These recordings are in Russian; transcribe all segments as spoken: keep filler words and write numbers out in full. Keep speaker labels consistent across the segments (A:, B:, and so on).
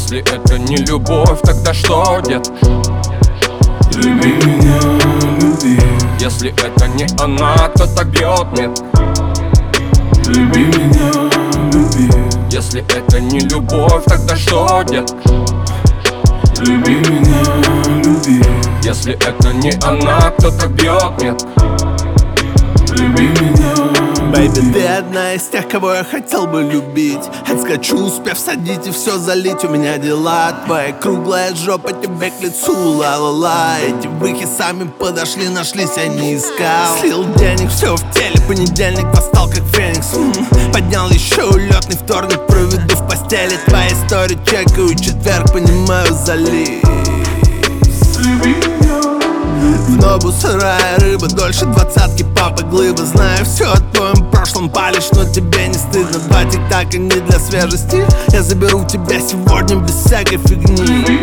A: Если это не любовь, тогда что, дед?
B: Люби меня, люби.
A: Если это не она, то так бьет нет.
B: Люби меня, люби.
A: Если это не любовь, тогда что, дед?
B: Люби меня, люби.
A: Если это не она, то так бьет нет.
B: Люби меня, люби.
C: Бэйби, ты одна из тех, кого я хотел бы любить. Отскочу, успев садить и все залить. У меня дела, твоя круглая жопа тебе к лицу. Ла-ла-ла, эти выхи сами подошли, нашлись, я не искал. Слил денег, все в теле, понедельник восстал как феникс. М-м, поднял еще улетный вторник, проведу в постели. Твоя история чекаю, четверг, понимаю, залив.
B: Люби меня.
C: В ногу сырая рыба, дольше двадцатки, папа глыба. Знаю все о твоем прошлом, палишь, но тебе не стыдно. Два тик-така не для свежести. Я заберу тебя сегодня без всякой фигни.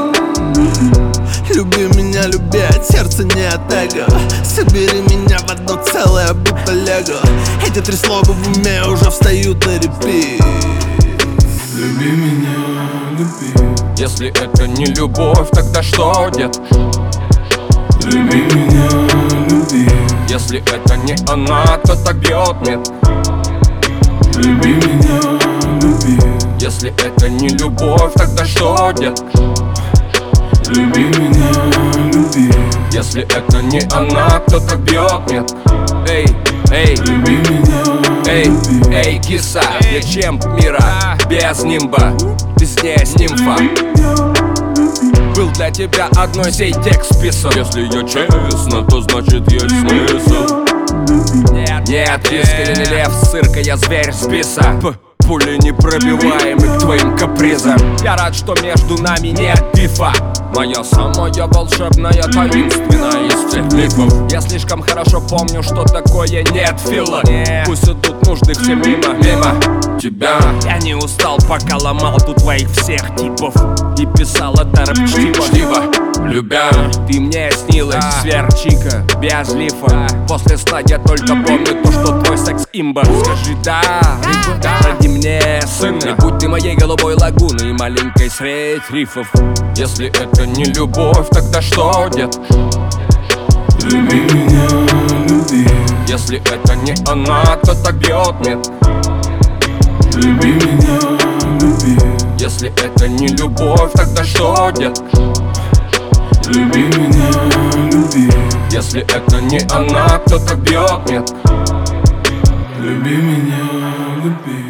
C: Люби меня, люби, от сердца, не от эго. Собери меня в одно целое, будто лего. Эти три слова в уме уже встают на репит.
B: Люби меня, люби.
A: Если это не любовь, тогда что, дед?
B: Люби меня, люби.
A: Если это не она, то так бьет нет.
B: Люби меня, люби.
A: Если это не любовь, тогда что, дед?
B: Люби меня, люби.
A: Если это не она, то так бьет нет. Эй, эй,
B: Люби меня,
A: эй,
B: люби.
A: эй, киса, я чемп мира, без нимба, ты здесь нимфа. Был для тебя одной сей текст писан. Если я честно, то значит есть смысл. Нет, нет, искренне лев, цирка, я зверь с писа. Пули непробиваемы к твоим капризам. Я рад, что между нами нет бифа. Моя самая волшебная, таинственная из всех мифов. Я слишком хорошо помню, что такое нет фила. Пусть идут нужды все мимо, мимо тебя. Я не устал, пока ломал тут твоих всех типов. И писал это рэп-чтиво, чтиво, любя. Ты мне снилась, сверчика, без лифа. После сна я только помню то, что твой секс имба. Скажи да, да, ради мне сына. И будь ты моей голубой лагуной, маленькой средь рифов. Если это не любовь, тогда что, дед?
B: Люби меня, люби.
A: Если это не она, то так бьет нет.
B: Люби меня, люби.
A: Если это не любовь, тогда что, дед?
B: Люби меня, люби.
A: Если это не она, то так бьет нет.
B: Люби меня, люби.